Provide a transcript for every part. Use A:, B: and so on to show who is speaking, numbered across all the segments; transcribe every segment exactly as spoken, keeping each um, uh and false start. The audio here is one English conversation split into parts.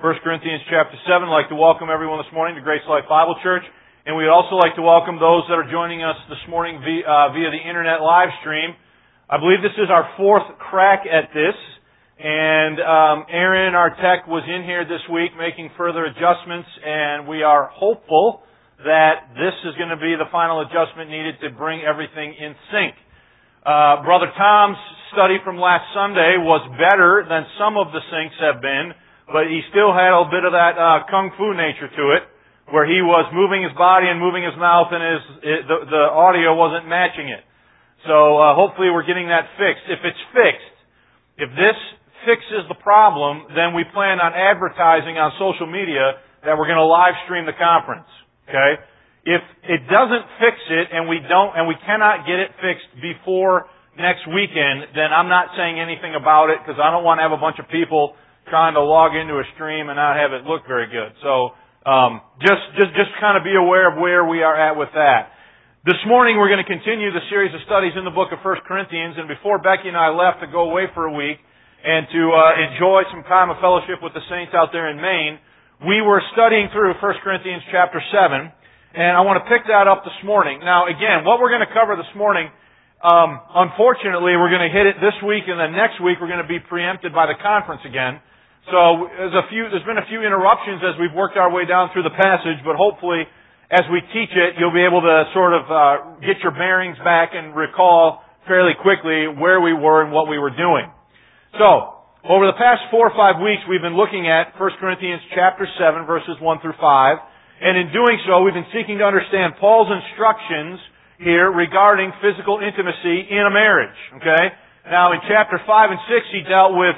A: First Corinthians chapter seven. I'd like to welcome everyone this morning to Grace Life Bible Church. And we'd also like to welcome those that are joining us this morning via, uh, via the internet live stream. I believe this is our fourth crack at this. And um, Aaron, our tech, was in here this week making further adjustments. And we are hopeful that this is going to be the final adjustment needed to bring everything in sync. Uh, Brother Tom's study from last Sunday was better than some of the syncs have been, but he still had a bit of that uh, kung fu nature to it, where he was moving his body and moving his mouth, and his it, the, the audio wasn't matching it. So uh, hopefully we're getting that fixed. If it's fixed, if this fixes the problem, then we plan on advertising on social media that we're going to live stream the conference. Okay? If it doesn't fix it, and we don't, and we cannot get it fixed before next weekend, then I'm not saying anything about it, because I don't want to have a bunch of people trying to log into a stream and not have it look very good. So um, just just just kind of be aware of where we are at with that. This morning we're going to continue the series of studies in the book of First Corinthians, and before Becky and I left to go away for a week and to uh, enjoy some time of fellowship with the saints out there in Maine, we were studying through First Corinthians chapter seven. And I want to pick that up this morning. Now, again, what we're going to cover this morning, um, unfortunately, we're going to hit it this week, and then next week we're going to be preempted by the conference again. So there's a few, there's been a few interruptions as we've worked our way down through the passage, but hopefully, as we teach it, you'll be able to sort of uh, get your bearings back and recall fairly quickly where we were and what we were doing. So, over the past four or five weeks, we've been looking at First Corinthians chapter seven, verses one through five. And in doing so, we've been seeking to understand Paul's instructions here regarding physical intimacy in a marriage. Okay? Now, in chapter five and six, he dealt with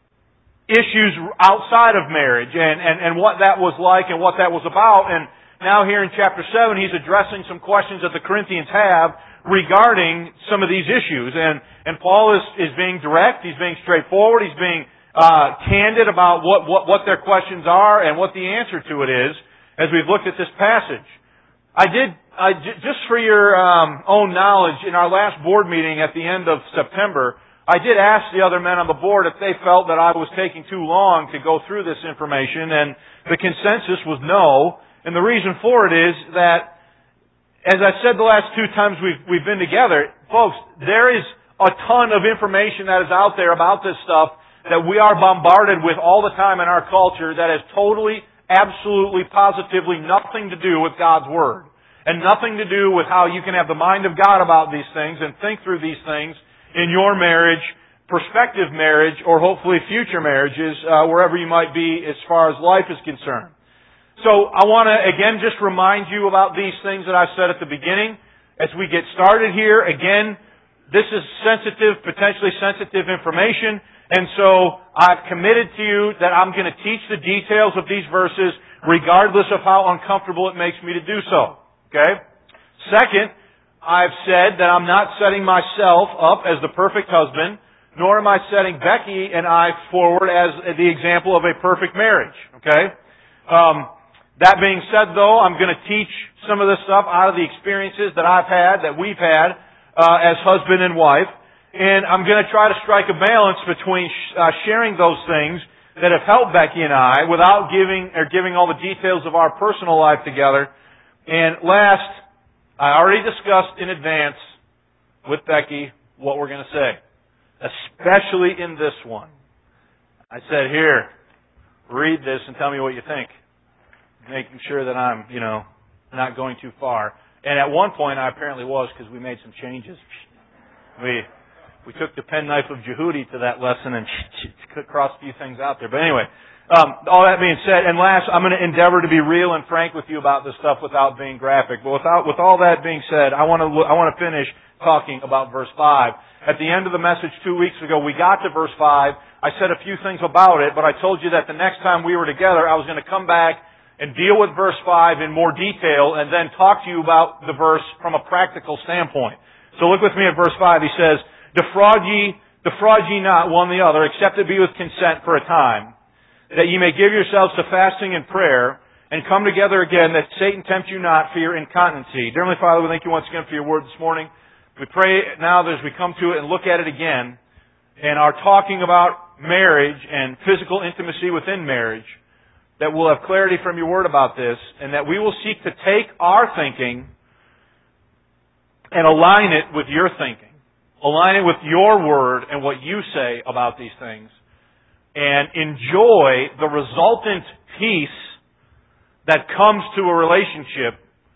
A: issues outside of marriage and, and, and what that was like and what that was about. And now here in chapter seven, he's addressing some questions that the Corinthians have regarding some of these issues. And, and Paul is, is being direct, he's being straightforward, he's being uh, candid about what, what, what their questions are and what the answer to it is, as we've looked at this passage. I did, I, just for your um, own knowledge, in our last board meeting at the end of September, I did ask the other men on the board if they felt that I was taking too long to go through this information, and the consensus was no. And the reason for it is that, as I said the last two times we've, we've been together, folks, there is a ton of information that is out there about this stuff that we are bombarded with all the time in our culture that is totally absolutely, positively nothing to do with God's Word. And nothing to do with how you can have the mind of God about these things and think through these things in your marriage, prospective marriage, or hopefully future marriages, uh, wherever you might be as far as life is concerned. So I want to again just remind you about these things that I said at the beginning. As we get started here, again, this is sensitive, potentially sensitive information. And so I've committed to you that I'm going to teach the details of these verses regardless of how uncomfortable it makes me to do so. Okay? Second, I've said that I'm not setting myself up as the perfect husband, nor am I setting Becky and I forward as the example of a perfect marriage. Okay? Um, that being said, though, I'm going to teach some of this stuff out of the experiences that I've had, that we've had uh, as husband and wife. And I'm going to try to strike a balance between uh, sharing those things that have helped Becky and I without giving or giving all the details of our personal life together. And last, I already discussed in advance with Becky what we're going to say, especially in this one. I said, here, read this and tell me what you think, making sure that I'm, you know, not going too far. And at one point, I apparently was, because we made some changes. We... We took the penknife of Jehudi to that lesson and crossed a few things out there. But anyway, um, all that being said, and last, I'm going to endeavor to be real and frank with you about this stuff without being graphic. But without, with all that being said, I want to I want to finish talking about verse five. At the end of the message two weeks ago, we got to verse five. I said a few things about it, but I told you that the next time we were together, I was going to come back and deal with verse five in more detail and then talk to you about the verse from a practical standpoint. So look with me at verse five. He says, Defraud ye, defraud ye not one the other, except it be with consent for a time, that ye may give yourselves to fasting and prayer, and come together again, that Satan tempt you not for your incontinency. Dear Heavenly Father, we thank you once again for your word this morning. We pray now that as we come to it and look at it again, and are talking about marriage and physical intimacy within marriage, that we'll have clarity from your Word about this, and that we will seek to take our thinking and align it with your thinking. Align it with your Word and what you say about these things. And enjoy the resultant peace that comes to a relationship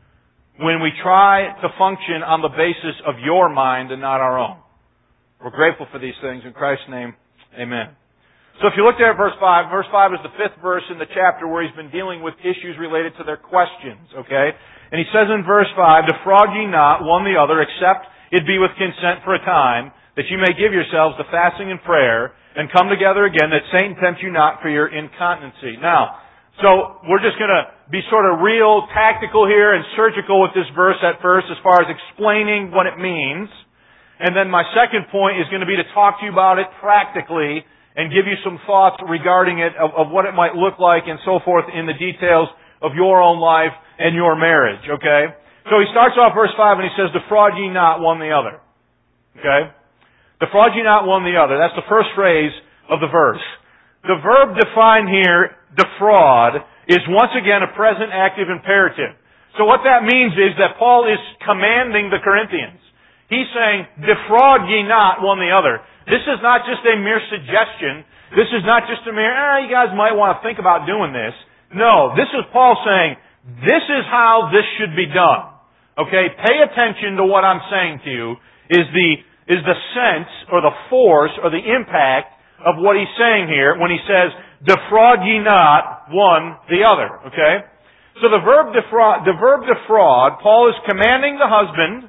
A: when we try to function on the basis of your mind and not our own. We're grateful for these things. In Christ's name, amen. So if you look there at verse five, verse five is the fifth verse in the chapter where he's been dealing with issues related to their questions, okay? And he says in verse five, defraud ye not one the other, except it be with consent for a time, that you may give yourselves to fasting and prayer, and come together again, that Satan tempt you not for your incontinency. Now, so we're just going to be sort of real tactical here and surgical with this verse at first as far as explaining what it means. And then my second point is going to be to talk to you about it practically and give you some thoughts regarding it of, of what it might look like and so forth in the details of your own life and your marriage, okay? So he starts off verse five and he says, defraud ye not one the other. Okay? Defraud ye not one the other. That's the first phrase of the verse. The verb defined here, defraud, is once again a present active imperative. So what that means is that Paul is commanding the Corinthians. He's saying, defraud ye not one the other. This is not just a mere suggestion. This is not just a mere, ah, you guys might want to think about doing this. No, this is Paul saying, this is how this should be done. Okay, pay attention to what I'm saying to you, is the, is the sense, or the force, or the impact of what he's saying here when he says, defraud ye not one the other. Okay? So the verb defraud, the verb defraud, Paul is commanding the husband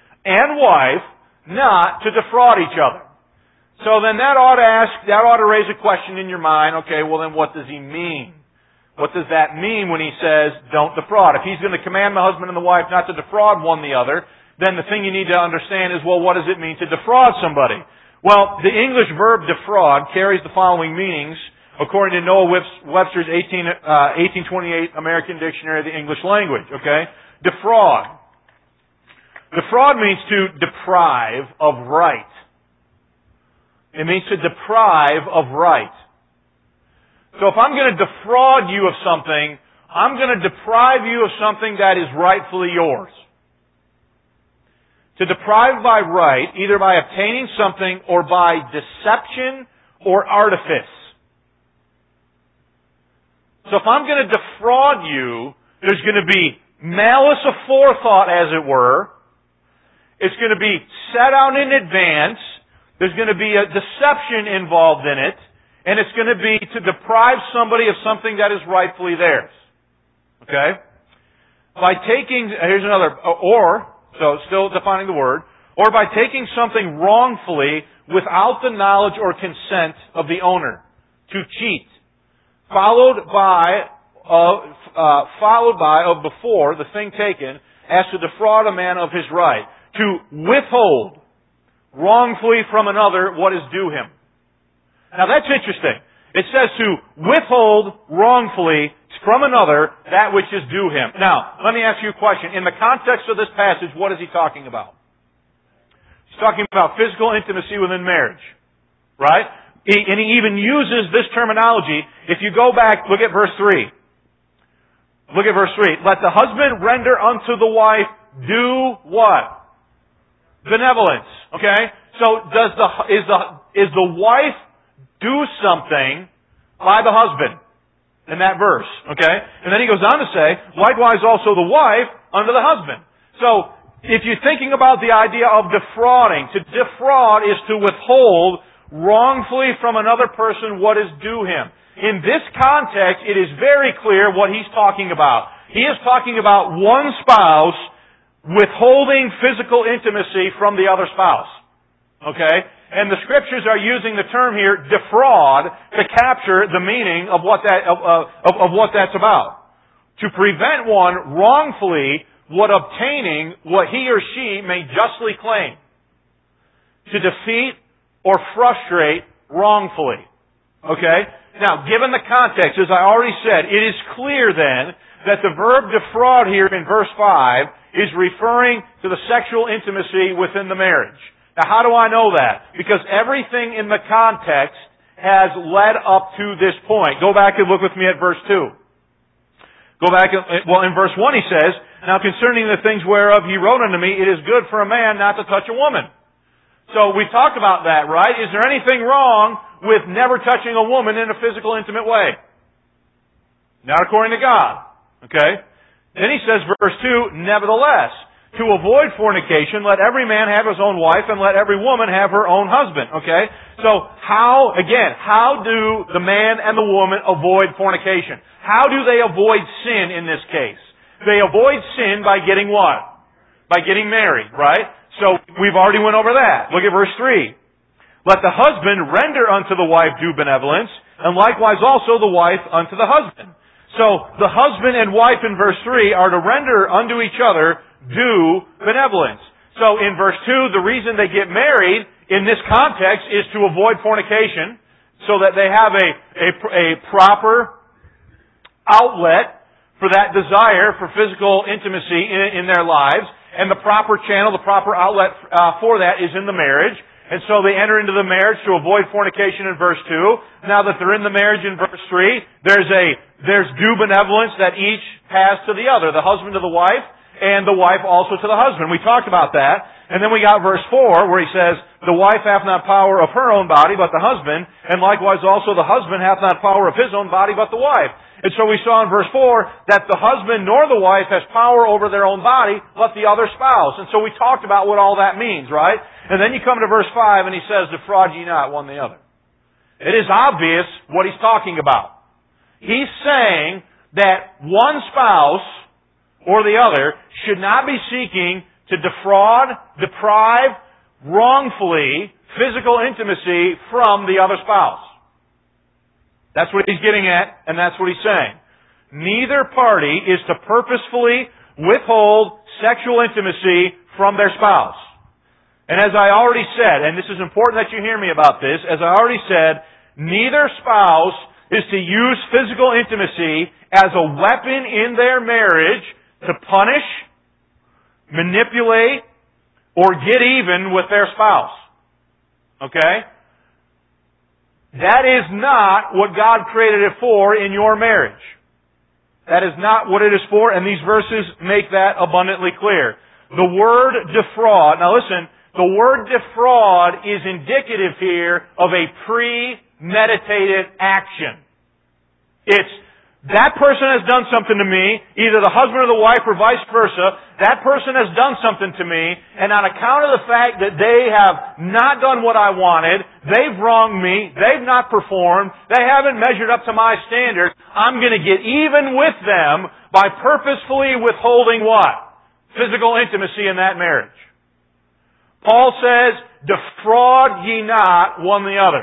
A: and wife not to defraud each other. So then that ought to ask, that ought to raise a question in your mind, okay, well then what does he mean? What does that mean when he says, don't defraud? If he's going to command the husband and the wife not to defraud one the other, then the thing you need to understand is, well, what does it mean to defraud somebody? Well, the English verb defraud carries the following meanings, according to Noah Webster's eighteen, uh, eighteen twenty-eight American Dictionary of the English Language, okay? Defraud. Defraud means to deprive of right. It means to deprive of right. So if I'm going to defraud you of something, I'm going to deprive you of something that is rightfully yours. To deprive by right, either by obtaining something or by deception or artifice. So if I'm going to defraud you, there's going to be malice aforethought, as it were. It's going to be set out in advance. There's going to be a deception involved in it. And it's going to be to deprive somebody of something that is rightfully theirs. Okay? By taking, here's another, or, so still defining the word, or by taking something wrongfully without the knowledge or consent of the owner. To cheat. Followed by, uh, uh, followed by, of before, the thing taken, as to defraud a man of his right. To withhold wrongfully from another what is due him. Now that's interesting. It says to withhold wrongfully from another that which is due him. Now, let me ask you a question. In the context of this passage, what is he talking about? He's talking about physical intimacy within marriage. Right? He, and he even uses this terminology. If you go back, look at verse three. Look at verse three. Let the husband render unto the wife do what? Benevolence. Okay? So does the, is the, is the wife do something by the husband in that verse, okay? And then he goes on to say, likewise also the wife unto the husband. So, if you're thinking about the idea of defrauding, to defraud is to withhold wrongfully from another person what is due him. In this context, it is very clear what he's talking about. He is talking about one spouse withholding physical intimacy from the other spouse. Okay? And the Scriptures are using the term here, defraud, to capture the meaning of what that, of, of, of what that's about. To prevent one wrongfully what obtaining what he or she may justly claim. To defeat or frustrate wrongfully. Okay? Now, given the context, as I already said, it is clear then that the verb defraud here in verse five is referring to the sexual intimacy within the marriage. Now, how do I know that? Because everything in the context has led up to this point. Go back and look with me at verse two. Go back, well, in verse one he says, now concerning the things whereof ye wrote unto me, it is good for a man not to touch a woman. So we talked about that, right? Is there anything wrong with never touching a woman in a physical, intimate way? Not according to God. Okay? Then he says, verse two, nevertheless, to avoid fornication, let every man have his own wife, and let every woman have her own husband. Okay? So how, again, how do the man and the woman avoid fornication? How do they avoid sin in this case? They avoid sin by getting what? By getting married, right? So we've already went over that. Look at verse three. Let the husband render unto the wife due benevolence, and likewise also the wife unto the husband. So the husband and wife in verse three are to render unto each other due benevolence. So in verse two, the reason they get married in this context is to avoid fornication, so that they have a, a, a proper outlet for that desire for physical intimacy in, in their lives, and the proper channel, the proper outlet uh, for that is in the marriage. And so they enter into the marriage to avoid fornication in verse two. Now that they're in the marriage in verse three, there's a there's due benevolence that each has to the other, the husband to the wife, and the wife also to the husband. We talked about that. And then we got verse four where he says, the wife hath not power of her own body but the husband, and likewise also the husband hath not power of his own body but the wife. And so we saw in verse four that the husband nor the wife has power over their own body but the other spouse. And so we talked about what all that means, right? And then you come to verse five and he says, defraud ye not one the other. It is obvious what he's talking about. He's saying that one spouse or the other should not be seeking to defraud, deprive, wrongfully physical intimacy from the other spouse. That's what he's getting at, and that's what he's saying. Neither party is to purposefully withhold sexual intimacy from their spouse. And as I already said, and this is important that you hear me about this, as I already said, neither spouse is to use physical intimacy as a weapon in their marriage to punish, manipulate, or get even with their spouse. Okay? That is not what God created it for in your marriage. That is not what it is for, and these verses make that abundantly clear. The word defraud, now listen, the word defraud is indicative here of a premeditated action. It's, that person has done something to me, either the husband or the wife or vice versa, that person has done something to me, and on account of the fact that they have not done what I wanted, they've wronged me, they've not performed, they haven't measured up to my standard, I'm going to get even with them by purposefully withholding what? Physical intimacy in that marriage. Paul says, defraud ye not one the other.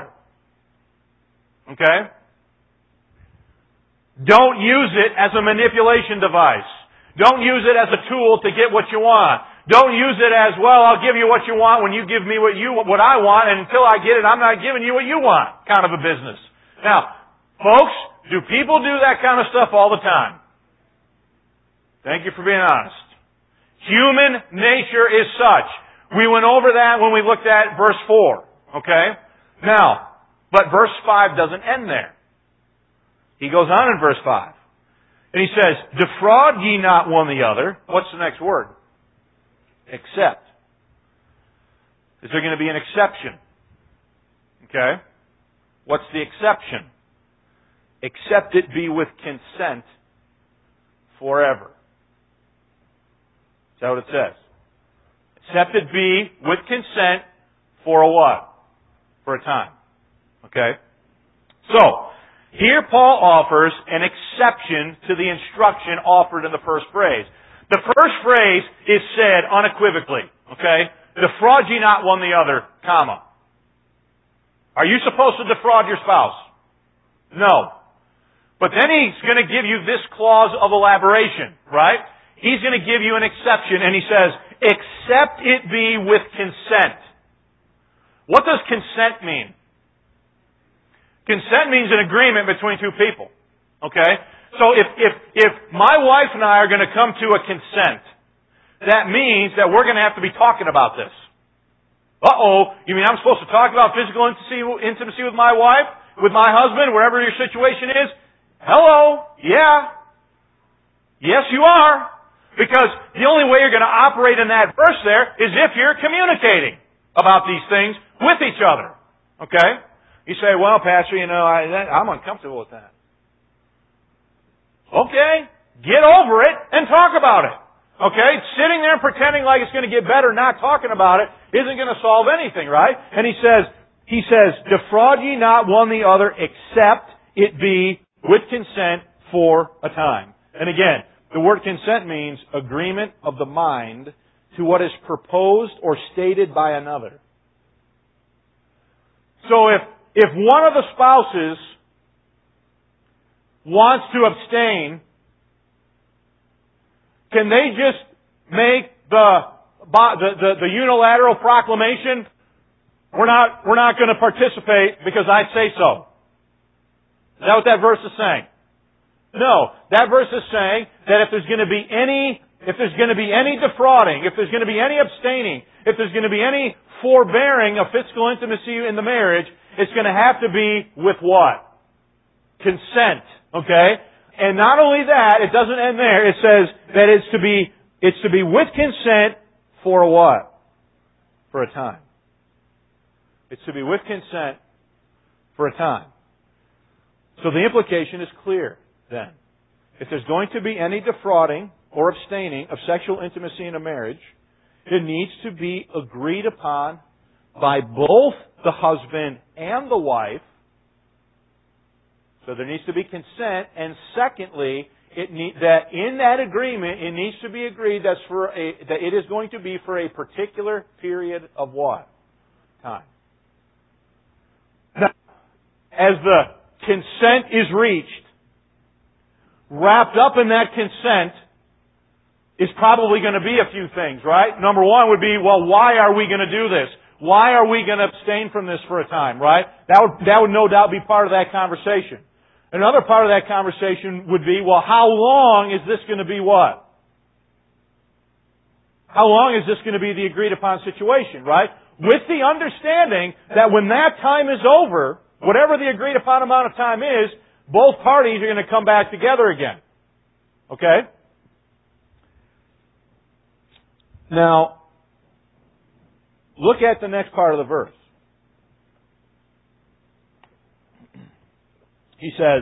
A: Okay? Don't use it as a manipulation device. Don't use it as a tool to get what you want. Don't use it as, well, I'll give you what you want when you give me what you what I want, and until I get it, I'm not giving you what you want, kind of a business. Now, folks, do people do that kind of stuff all the time? Thank you for being honest. Human nature is such. We went over that when we looked at verse four. Okay? Now, but verse five doesn't end there. He goes on in verse five. And he says, defraud ye not one the other. What's the next word? Except. Is there going to be an exception? Okay? What's the exception? Except it be with consent forever. Is that what it says? Except it be with consent for a what? For a time. Okay? So, here Paul offers an exception to the instruction offered in the first phrase. The first phrase is said unequivocally, okay? Defraud ye not one the other, comma. Are you supposed to defraud your spouse? No. But then he's going to give you this clause of elaboration, right? He's going to give you an exception, and he says, except it be with consent. What does consent mean? Consent means an agreement between two people. Okay? So if, if, if my wife and I are going to come to a consent, that means that we're going to have to be talking about this. Uh-oh, you mean I'm supposed to talk about physical intimacy, intimacy with my wife, with my husband, wherever your situation is? Hello, yeah. Yes, you are. Because the only way you're going to operate in that verse there is if you're communicating about these things with each other. Okay? You say, well, Pastor, you know, I, that, I'm uncomfortable with that. Okay. Get over it and talk about it. Okay? Sitting there and pretending like it's going to get better, not talking about it, isn't going to solve anything, right? And he says, he says, defraud ye not one the other, except it be with consent for a time. And again, the word consent means agreement of the mind to what is proposed or stated by another. So if, if one of the spouses wants to abstain, can they just make the, the, the, the unilateral proclamation, we're not, we're not going to participate because I say so? Is that what that verse is saying? No. That verse is saying that if there's going to be any, if there's going to be any defrauding, if there's going to be any abstaining, if there's going to be any forbearing of physical intimacy in the marriage, it's going to have to be with what? Consent. Okay? And not only that, it doesn't end there. It says that it's to be, it's to be with consent for a what? For a time. It's to be with consent for a time. So the implication is clear then. If there's going to be any defrauding or abstaining of sexual intimacy in a marriage, it needs to be agreed upon by both the husband and the wife. So there needs to be consent. And secondly, it need, that in that agreement, it needs to be agreed that's for a, that it is going to be for a particular period of what? Time. Now, as the consent is reached, wrapped up in that consent is probably going to be a few things, right? Number one would be, well, why are we going to do this? Why are we going to abstain from this for a time, right? That would, that would no doubt be part of that conversation. Another part of that conversation would be, well, how long is this going to be what? How long is this going to be the agreed upon situation, right? With the understanding that when that time is over, whatever the agreed upon amount of time is, both parties are going to come back together again. Okay? Now, look at the next part of the verse. He says,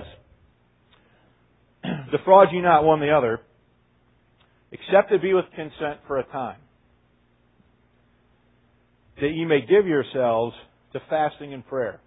A: defraud ye not one the other, except it be with consent for a time, that ye may give yourselves to fasting and prayer.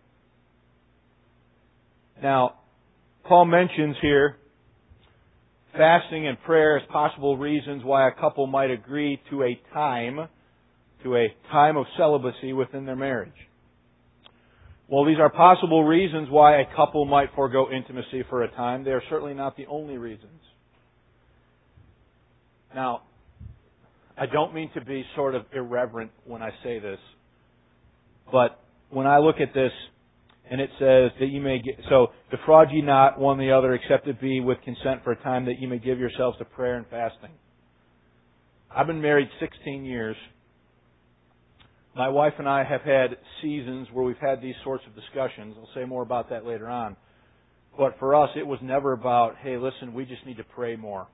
A: Now, Paul mentions here fasting and prayer as possible reasons why a couple might agree to a time, to a time of celibacy within their marriage. Well, these are possible reasons why a couple might forego intimacy for a time. They are certainly not the only reasons. Now, I don't mean to be sort of irreverent when I say this, but when I look at this, and it says that you may get, so defraud ye not one the other, except it be with consent for a time, that you may give yourselves to prayer and fasting. I've been married sixteen years. My wife and I have had seasons where we've had these sorts of discussions. I'll say more about that later on. But for us, it was never about, hey, listen, we just need to pray more.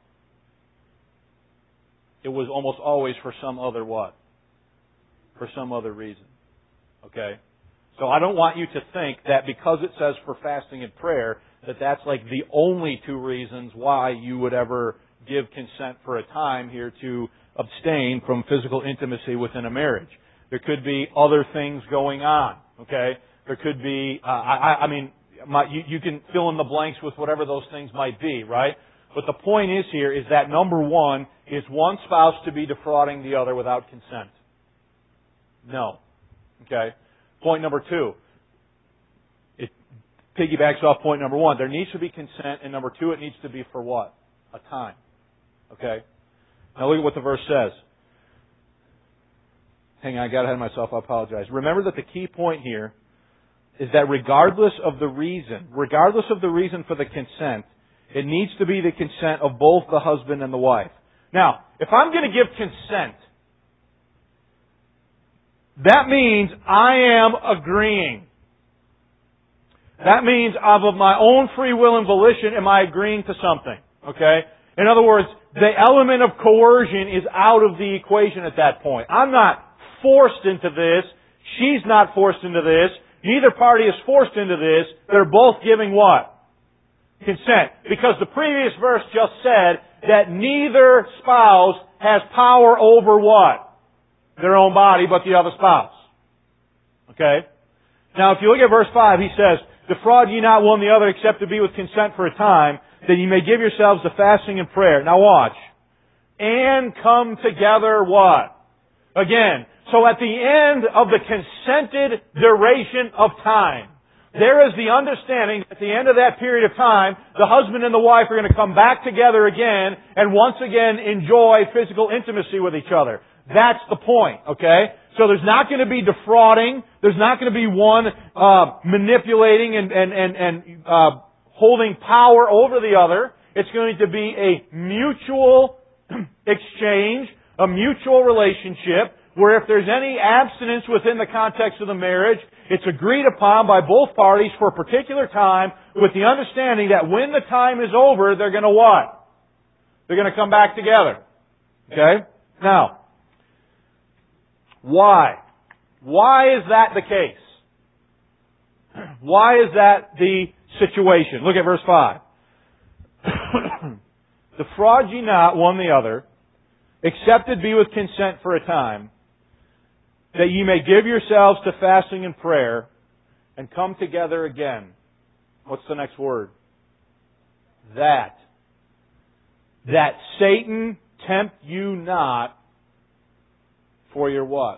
A: It was almost always for some other what? For some other reason. Okay? So I don't want you to think that because it says for fasting and prayer, that that's like the only two reasons why you would ever give consent for a time here to abstain from physical intimacy within a marriage. There could be other things going on, okay? There could be, uh, I, I mean, my, you, you can fill in the blanks with whatever those things might be, right? But the point is here is that number one, is one spouse to be defrauding the other without consent? No. Okay? Point number two, it piggybacks off point number one. There needs to be consent, and number two, it needs to be for what? A time. Okay? Now look at what the verse says. Hang on, I got ahead of myself. I apologize. Remember that the key point here is that regardless of the reason, regardless of the reason for the consent, it needs to be the consent of both the husband and the wife. Now, if I'm going to give consent, that means I am agreeing. That means of my own free will and volition am I agreeing to something. Okay? In other words, the element of coercion is out of the equation at that point. I'm not forced into this. She's not forced into this. Neither party is forced into this. They're both giving what? Consent. Because the previous verse just said that neither spouse has power over what? Their own body, but the other spouse. Okay? Now, if you look at verse five, he says, defraud ye not one the other, except to be with consent for a time, that ye may give yourselves to fasting and prayer. Now watch. And come together what? Again. So at the end of the consented duration of time, there is the understanding that at the end of that period of time, the husband and the wife are going to come back together again and once again enjoy physical intimacy with each other. That's the point, okay? So there's not going to be defrauding. There's not going to be one uh, manipulating and, and, and, and uh, holding power over the other. It's going to be a mutual exchange, a mutual relationship, where if there's any abstinence within the context of the marriage, it's agreed upon by both parties for a particular time with the understanding that when the time is over, they're going to what? They're going to come back together. Okay? Now, why? Why is that the case? Why is that the situation? Look at verse five. Defraud ye not one the other, except it be with consent for a time, that ye may give yourselves to fasting and prayer, and come together again. What's the next word? That. That Satan tempt you not for your what?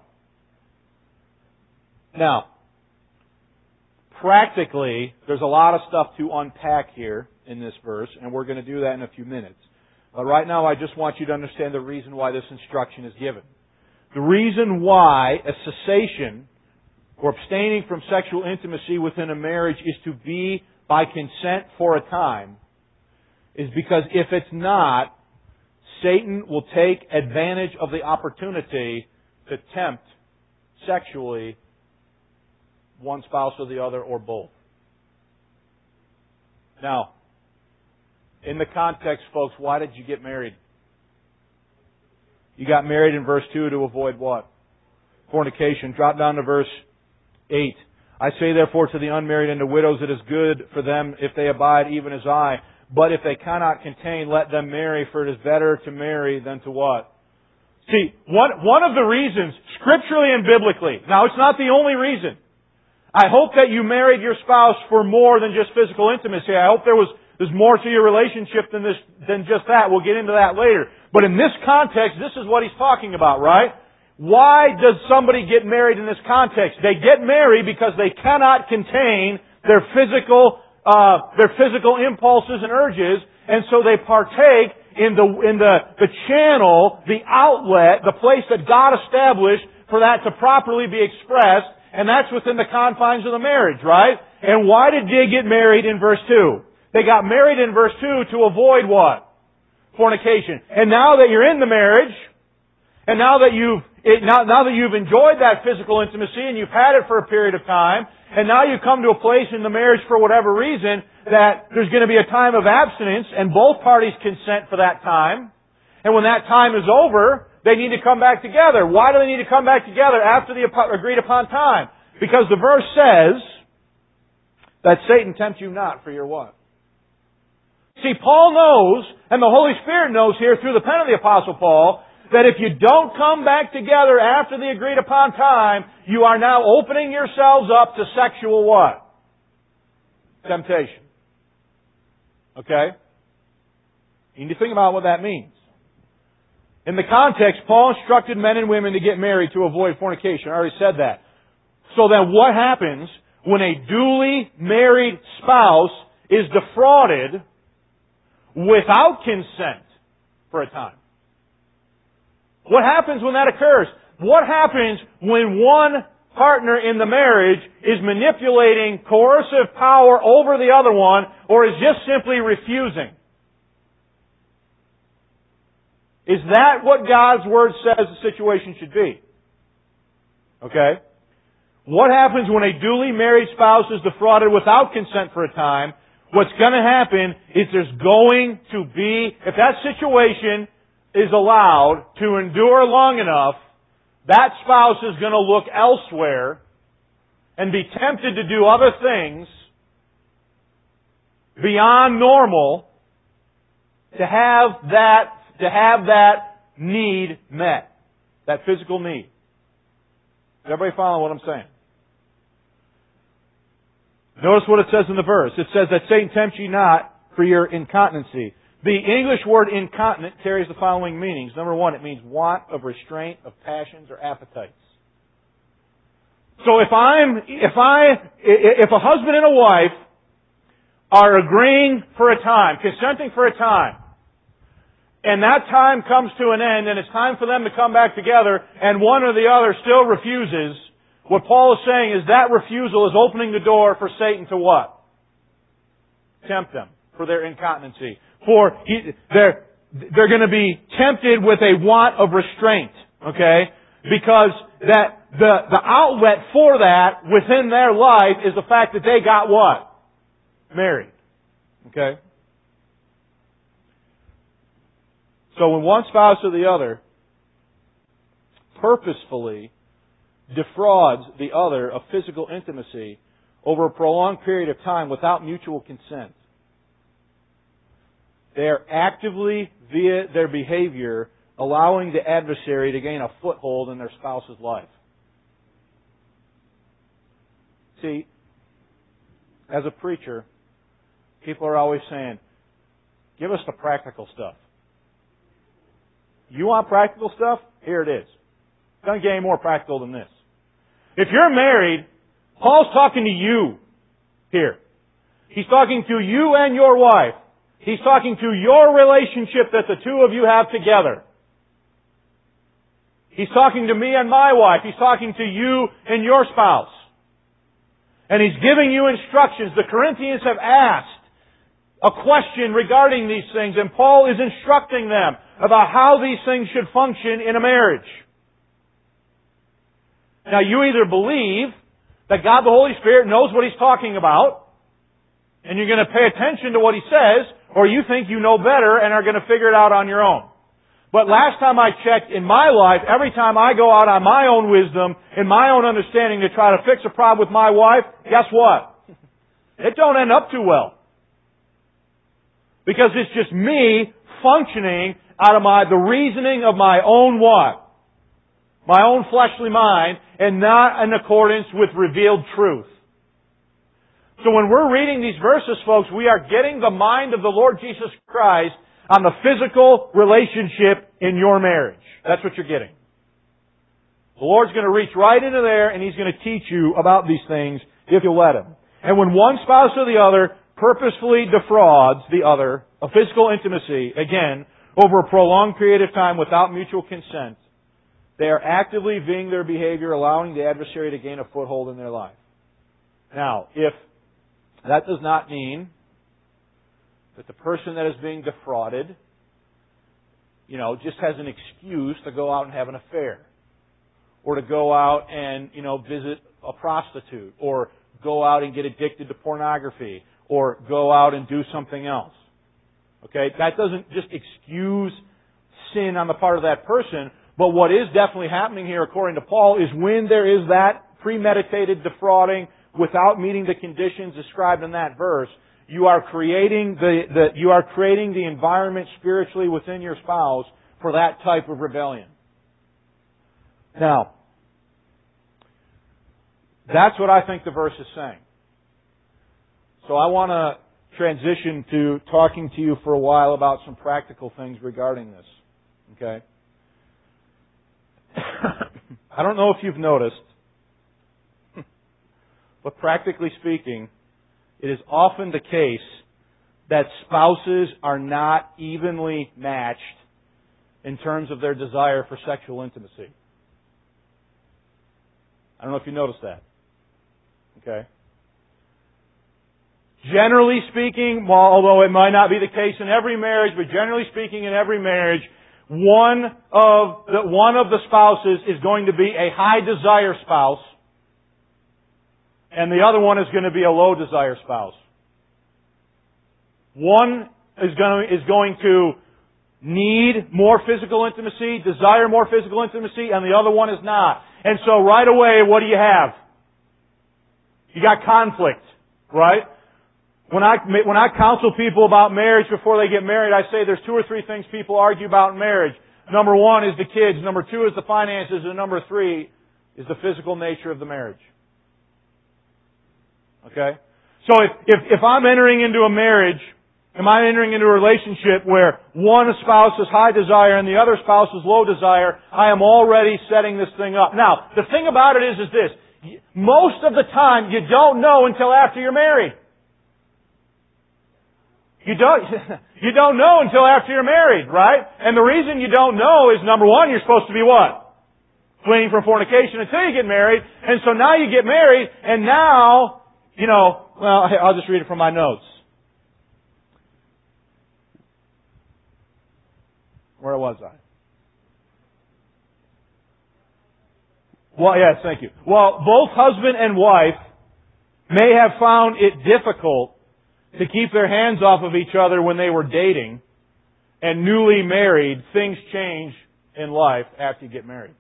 A: Now, practically, there's a lot of stuff to unpack here in this verse, and we're going to do that in a few minutes. But right now, I just want you to understand the reason why this instruction is given. The reason why a cessation or abstaining from sexual intimacy within a marriage is to be by consent for a time is because if it's not, Satan will take advantage of the opportunity to tempt sexually one spouse or the other or both. Now, in the context, folks, why did you get married? You got married in verse two to avoid what? Fornication. Drop down to verse eight. I say therefore to the unmarried and to widows, it is good for them if they abide even as I. But if they cannot contain, let them marry, for it is better to marry than to what? See, one, one of the reasons, scripturally and biblically, now it's not the only reason. I hope that you married your spouse for more than just physical intimacy. I hope there was there's more to your relationship than this than just that. We'll get into that later. But in this context, this is what he's talking about, right? Why does somebody get married in this context? They get married because they cannot contain their physical uh, their physical impulses and urges, and so they partake in the in the the channel, the outlet, the place that God established for that to properly be expressed, and that's within the confines of the marriage, right? And why did they get married in verse two? They got married in verse two to avoid what? Fornication. And now that you're in the marriage, and now that you've it, now, now that you've enjoyed that physical intimacy and you've had it for a period of time, and now you come to a place in the marriage for whatever reason that there's going to be a time of abstinence, and both parties consent for that time. And when that time is over, they need to come back together. Why do they need to come back together after the agreed upon time? Because the verse says that Satan tempts you not for your what? See, Paul knows, and the Holy Spirit knows here through the pen of the Apostle Paul, that if you don't come back together after the agreed upon time, you are now opening yourselves up to sexual what? Temptation. Okay? You need to think about what that means. In the context, Paul instructed men and women to get married to avoid fornication. I already said that. So then what happens when a duly married spouse is defrauded without consent for a time? What happens when that occurs? What happens when one partner in the marriage is manipulating coercive power over the other one, or is just simply refusing? Is that what God's Word says the situation should be? Okay? What happens when a duly married spouse is defrauded without consent for a time? what's going to happen is there's going to be, if that situation is allowed to endure long enough, that spouse is going to look elsewhere and be tempted to do other things beyond normal to have that, to have that need met. That physical need. Is everybody following what I'm saying? Notice what it says in the verse. It says that Satan tempts you not for your incontinency. The English word incontinent carries the following meanings. Number one, it means want of restraint of passions or appetites. So if I'm, if I, if a husband and a wife are agreeing for a time, consenting for a time, and that time comes to an end and it's time for them to come back together and one or the other still refuses, what Paul is saying is that refusal is opening the door for Satan to what? Tempt them for their incontinency. For he, they're, they're going to be tempted with a want of restraint. Okay? Because that the, the outlet for that within their life is the fact that they got what? Married. Okay? So when one spouse or the other purposefully defrauds the other of physical intimacy over a prolonged period of time without mutual consent, they are actively, via their behavior, allowing the adversary to gain a foothold in their spouse's life. See, as a preacher, people are always saying, give us the practical stuff. You want practical stuff? Here it is. It doesn't get any more practical than this. If you're married, Paul's talking to you here. He's talking to you and your wife. He's talking to your relationship that the two of you have together. He's talking to me and my wife. He's talking to you and your spouse. And He's giving you instructions. The Corinthians have asked a question regarding these things, and Paul is instructing them about how these things should function in a marriage. Now, you either believe that God the Holy Spirit knows what He's talking about, and you're going to pay attention to what He says, or you think you know better and are going to figure it out on your own. But last time I checked in my life, every time I go out on my own wisdom and my own understanding to try to fix a problem with my wife, guess what? It don't end up too well. Because it's just me functioning out of my, the reasoning of my own what? My own fleshly mind, and not in accordance with revealed truth. So when we're reading these verses, folks, we are getting the mind of the Lord Jesus Christ on the physical relationship in your marriage. That's what you're getting. The Lord's going to reach right into there and He's going to teach you about these things if you'll let Him. And when one spouse or the other purposefully defrauds the other of physical intimacy, again, over a prolonged period of time without mutual consent, they are actively viewing their behavior, allowing the adversary to gain a foothold in their life. Now, if that does not mean that the person that is being defrauded, you know, just has an excuse to go out and have an affair, or to go out and, you know, visit a prostitute, or go out and get addicted to pornography, or go out and do something else. Okay? That doesn't just excuse sin on the part of that person, but what is definitely happening here, according to Paul, is when there is that premeditated defrauding without meeting the conditions described in that verse, you are creating the, the you are creating the environment spiritually within your spouse for that type of rebellion. Now, that's what I think the verse is saying. So I want to transition to talking to you for a while about some practical things regarding this. Okay? I don't know if you've noticed, but practically speaking, it is often the case that spouses are not evenly matched in terms of their desire for sexual intimacy. I don't know if you noticed that. Okay? Generally speaking, well, although it might not be the case in every marriage, but generally speaking in every marriage, one of the, one of the spouses is going to be a high desire spouse, and the other one is going to be a low desire spouse. One is going, is going to need more physical intimacy, desire more physical intimacy, and the other one is not. And so right away, what do you have? You got conflict, right? When I, when I counsel people about marriage before they get married, I say there's two or three things people argue about in marriage. Number one is the kids, number two is the finances, and number three is the physical nature of the marriage. Okay? So if, if, if I'm entering into a marriage, am I entering into a relationship where one spouse is high desire and the other spouse is low desire, I am already setting this thing up. Now, the thing about it is, is this. Most of the time, you don't know until after you're married. You don't, you don't know until after you're married, right? And the reason you don't know is, number one, you're supposed to be what? Fleeing from fornication until you get married. And so now you get married, and now, you know, well, I'll just read it from my notes. Where was I? Well, yes, thank you. Well, both husband and wife may have found it difficult to keep their hands off of each other when they were dating, and newly married, things change in life after you get married.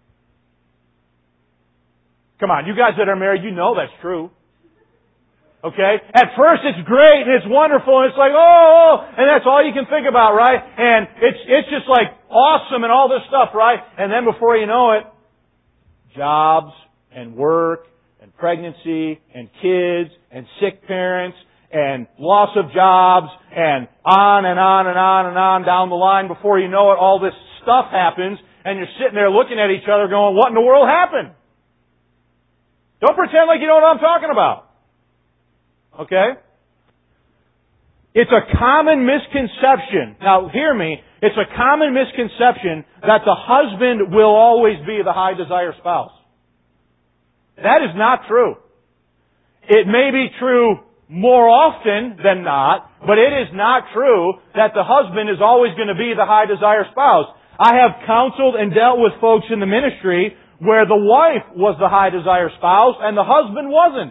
A: Come on, you guys that are married, you know that's true. Okay? At first it's great and it's wonderful and it's like, oh, and that's all you can think about, right? And it's, it's just like awesome and all this stuff, right? And then before you know it, jobs and work and pregnancy and kids and sick parents and loss of jobs and on and on and on and on down the line. Before you know it, all this stuff happens and you're sitting there looking at each other going, what in the world happened? Don't pretend like you know what I'm talking about. Okay? It's a common misconception. Now, hear me. It's a common misconception that the husband will always be the high desire spouse. That is not true. It may be true more often than not, but it is not true that the husband is always going to be the high desire spouse. I have counseled and dealt with folks in the ministry where the wife was the high desire spouse and the husband wasn't.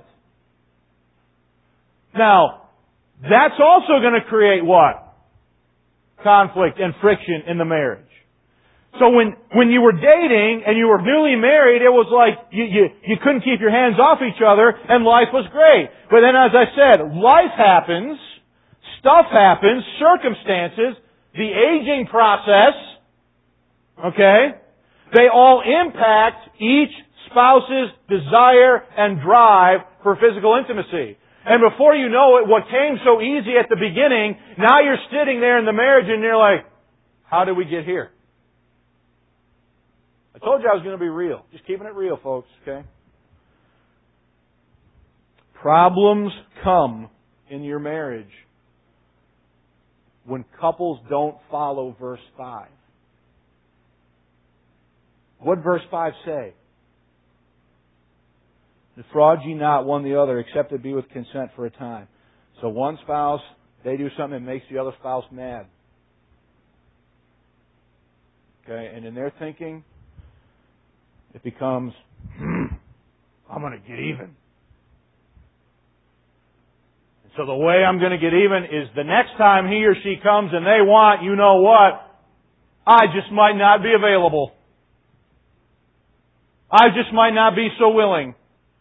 A: Now, that's also going to create what? Conflict and friction in the marriage. So when, when you were dating and you were newly married, it was like you, you, you couldn't keep your hands off each other and life was great. But then as I said, life happens, stuff happens, circumstances, the aging process, okay? They all impact each spouse's desire and drive for physical intimacy. And before you know it, what came so easy at the beginning, now you're sitting there in the marriage and you're like, how did we get here? I told you I was going to be real. Just keeping it real, folks, okay? Problems come in your marriage when couples don't follow verse five. What verse five say? Defraud ye not one the other, except it be with consent for a time. So one spouse, they do something that makes the other spouse mad. Okay, and in their thinking, it becomes, hmm, I'm going to get even. And so the way I'm going to get even is the next time he or she comes and they want, you know what, I just might not be available. I just might not be so willing.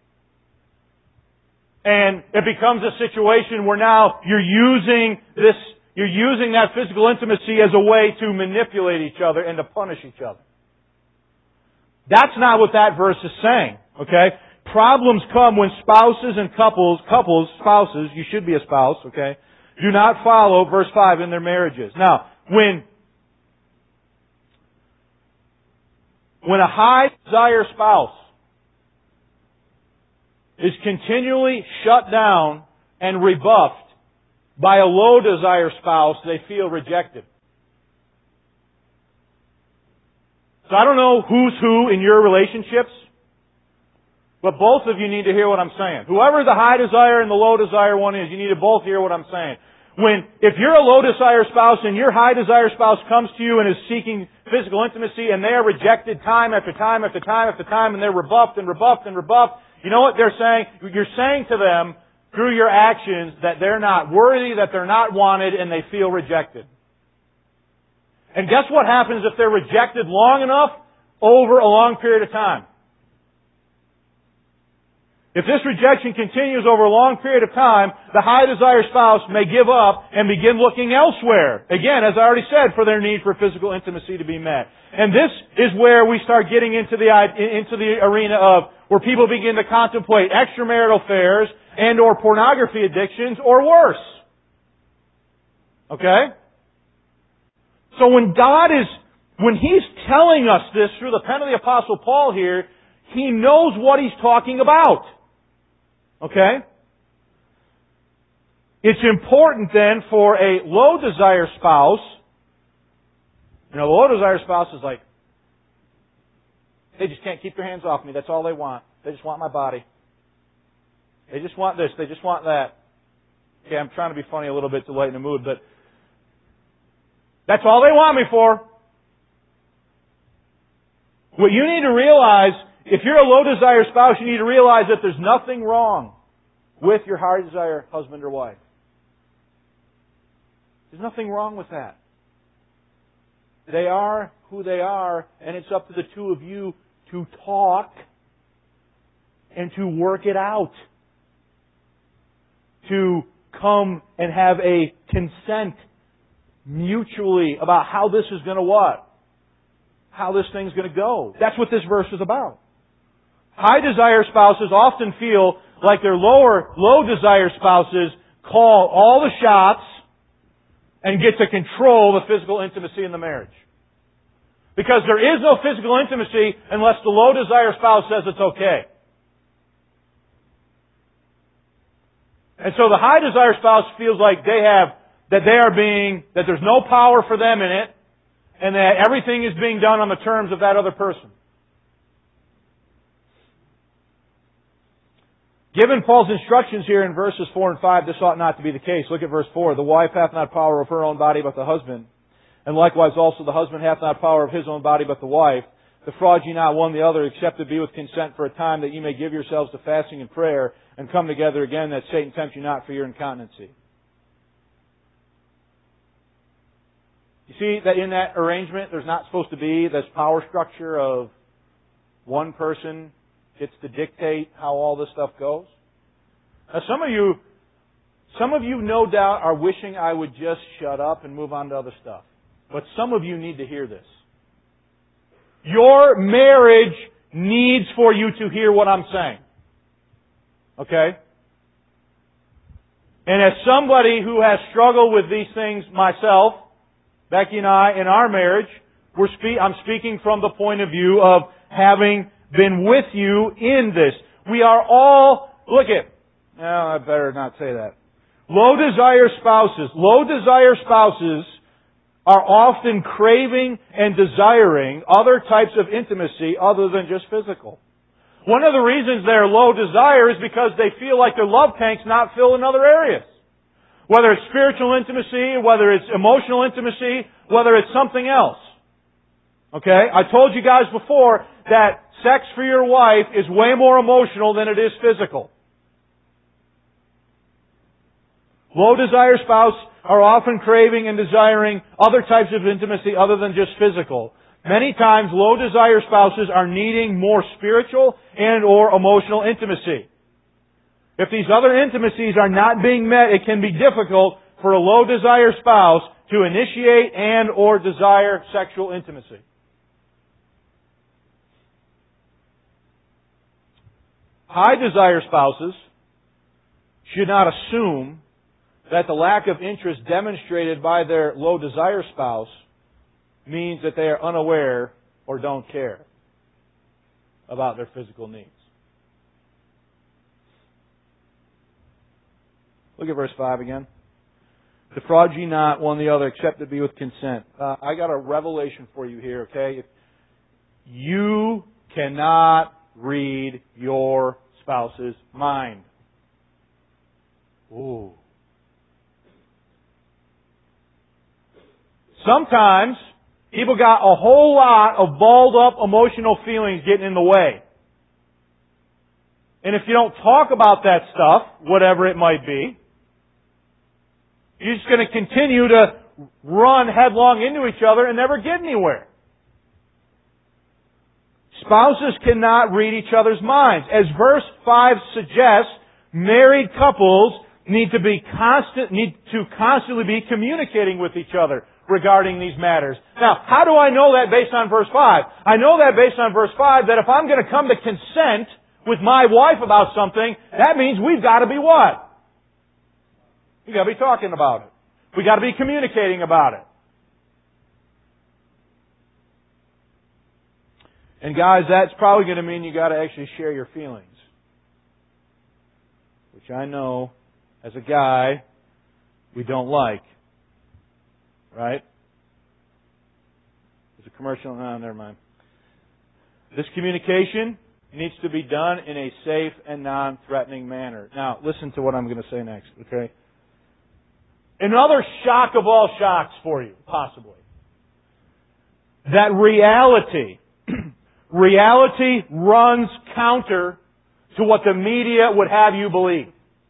A: And it becomes a situation where now you're using this, you're using that physical intimacy as a way to manipulate each other and to punish each other. That's not what that verse is saying, okay? Problems come when spouses and couples, couples, spouses, you should be a spouse, okay, do not follow verse five in their marriages. Now, when, when a high desire spouse is continually shut down and rebuffed by a low desire spouse, they feel rejected. So I don't know who's who in your relationships, but both of you need to hear what I'm saying. Whoever the high desire and the low desire one is, you need to both hear what I'm saying. When, if you're a low desire spouse and your high desire spouse comes to you and is seeking physical intimacy and they are rejected time after time after time after time and they're rebuffed and rebuffed and rebuffed, you know what they're saying? You're saying to them, through your actions that they're not worthy, that they're not wanted, and they feel rejected. And guess what happens if they're rejected long enough over a long period of time? If this rejection continues over a long period of time, the high desire spouse may give up and begin looking elsewhere. Again, as I already said, for their need for physical intimacy to be met. And this is where we start getting into the into the arena of where people begin to contemplate extramarital affairs and or pornography addictions or worse. Okay? So when God is, when He's telling us this through the pen of the Apostle Paul here, He knows what He's talking about. Okay? It's important then for a low desire spouse, you know, the low desire spouse is like, they just can't keep their hands off me. That's all they want. They just want my body. They just want this. They just want that. Okay, I'm trying to be funny a little bit to lighten the mood, but that's all they want me for. What you need to realize, if you're a low desire spouse, you need to realize that there's nothing wrong with your high desire husband or wife. There's nothing wrong with that. They are who they are, and it's up to the two of you to talk and to work it out. To come and have a consent mutually about how this is going to what? How this thing's going to go. That's what this verse is about. High desire spouses often feel like their lower, low desire spouses call all the shots and get to control the physical intimacy in the marriage. Because there is no physical intimacy unless the low desire spouse says it's okay. And so the high desire spouse feels like they have, that they are being, that there's no power for them in it, and that everything is being done on the terms of that other person. Given Paul's instructions here in verses four and five, this ought not to be the case. Look at verse four. The wife hath not power of her own body but the husband. And likewise also the husband hath not power of his own body but the wife. Defraud ye not one the other, except to be with consent for a time, that ye may give yourselves to fasting and prayer, and come together again, that Satan tempt you not for your incontinency. You see that in that arrangement, there's not supposed to be this power structure of one person gets to dictate how all this stuff goes. Now some of you, some of you no doubt are wishing I would just shut up and move on to other stuff. But some of you need to hear this. Your marriage needs for you to hear what I'm saying. Okay? And as somebody who has struggled with these things myself, Becky and I, in our marriage, we're spe- I'm speaking from the point of view of having been with you in this. We are all, look at, no, I better not say that. Low desire spouses, low desire spouses are often craving and desiring other types of intimacy other than just physical. One of the reasons they're low desire is because they feel like their love tank's not filled in other areas. Whether it's spiritual intimacy, whether it's emotional intimacy, whether it's something else. Okay? I told you guys before that sex for your wife is way more emotional than it is physical. Low desire spouse are often craving and desiring other types of intimacy other than just physical. Many times low desire spouses are needing more spiritual and or emotional intimacy. If these other intimacies are not being met, it can be difficult for a low desire spouse to initiate and or desire sexual intimacy. High desire spouses should not assume that the lack of interest demonstrated by their low desire spouse means that they are unaware or don't care about their physical needs. Look at verse five again. Defraud ye not one the other, except to be with consent. Uh, I got a revelation for you here, okay? If you cannot read your spouse's mind. Ooh. Sometimes people got a whole lot of balled up emotional feelings getting in the way. And if you don't talk about that stuff, whatever it might be, you're just going to continue to run headlong into each other and never get anywhere. Spouses cannot read each other's minds. As verse five suggests, married couples need to be constant, need to constantly be communicating with each other regarding these matters. Now, how do I know that based on verse five? I know that based on verse five that if I'm going to come to consent with my wife about something, that means we've got to be what? We've got to be talking about it. We've got to be communicating about it. And guys, that's probably going to mean you got to actually share your feelings. Which I know, as a guy, we don't like. Right? There's a commercial. No, never mind. This communication needs to be done in a safe and non-threatening manner. Now, listen to what I'm going to say next, okay? Another shock of all shocks for you, possibly. That reality, reality runs counter to what the media would have you believe.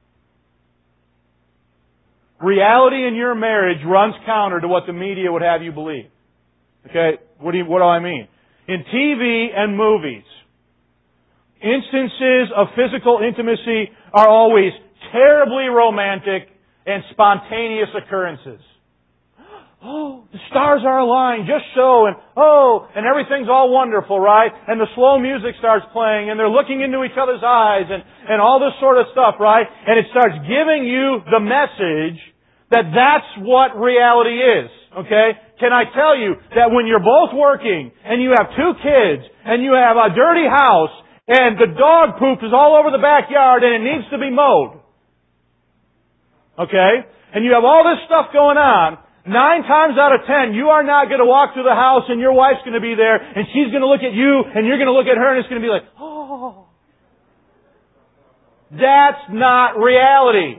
A: Reality in your marriage runs counter to what the media would have you believe. Okay? What do you, what do I mean? In T V and movies, instances of physical intimacy are always terribly romantic and spontaneous occurrences. Oh, the stars are aligned, just so, and oh, and everything's all wonderful, right? And the slow music starts playing, and they're looking into each other's eyes, and, and all this sort of stuff, right? And it starts giving you the message that that's what reality is, okay? Can I tell you that when you're both working, and you have two kids, and you have a dirty house, and the dog poop is all over the backyard, and it needs to be mowed, okay? And you have all this stuff going on, nine times out of ten, you are not going to walk through the house and your wife's going to be there and she's going to look at you and you're going to look at her and it's going to be like, oh. That's not reality.